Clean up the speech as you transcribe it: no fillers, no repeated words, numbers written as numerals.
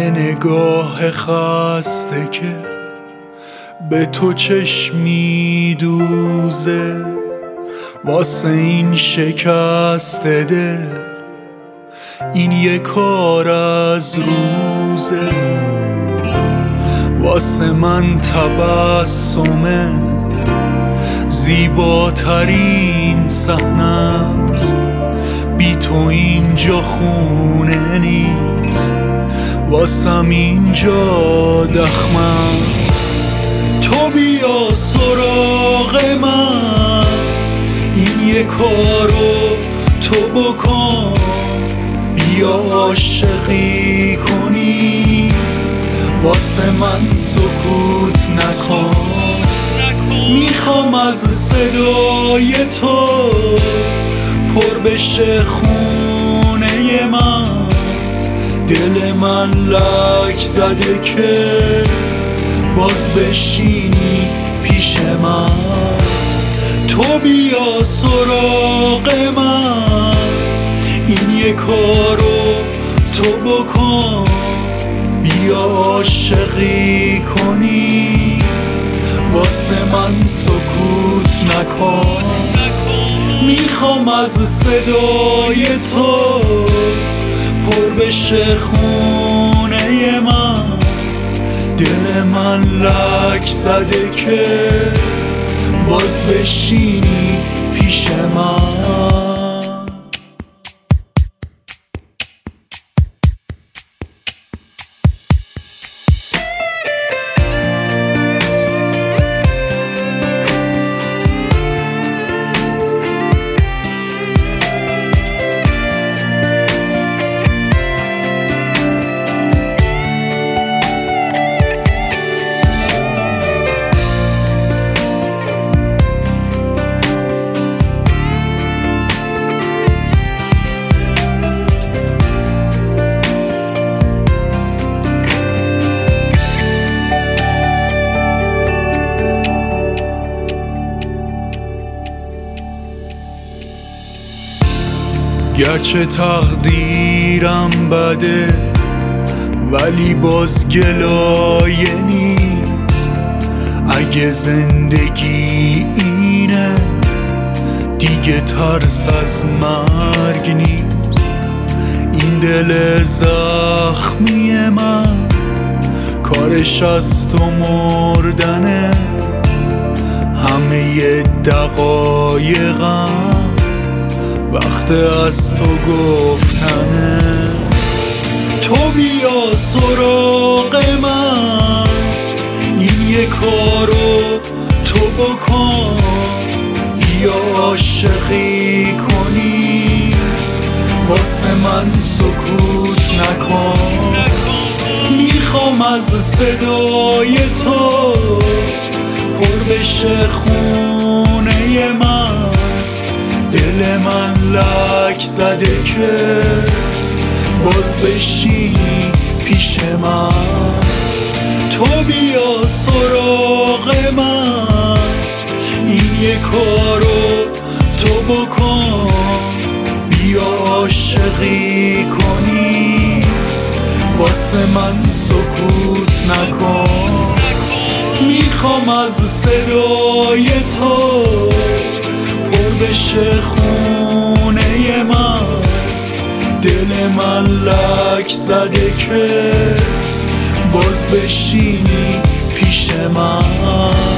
یه نگاه خسته که به تو چشمی دوزه، واسه این شکسته دل این یه کار از روزه. واسه من تبسمت زیباترین صحنه‌ست، بی تو اینجا خونه نیست، واسم اینجا دخمست. تو بیا سراغ من، این یه کارو تو بکن، بیا عاشقی کنی، واسه من سکوت نکن. میخوام از صدای تو پر بشه خونه من، دل من لک زده که باز بشینی پیش من. تو بیا سراغ من، این یه کارو تو بکن، بیا عاشقی کنی، واسه من سکوت نکن. میخوام از صدای تو پر بشه خونه من، دل من لک زده که باز بشینی پیش من. گرچه تقدیرم بده ولی باز گلایه نیست. اگه زندگی اینه دیگه ترس از مرگ نیست. این دل زخمی من کارش از تو مردنه، همه دقایقم وقت از تو گفتنه. تو بیا سراغ من، این یه کارو تو بکن، بیا عاشقی کنی، واسه من سکوت نکن. میخوام از صدای تو پر بشه خونه من، دل من لک زده که باز بشینی پیش من. تو بیا سراغ من، این یه کارو تو بکن، بیا عاشقی کنی، واسه من سکوت نکن. میخوام از صدای تو پر بشه خونه من، دل من لک زده که باز بشینی پیش من.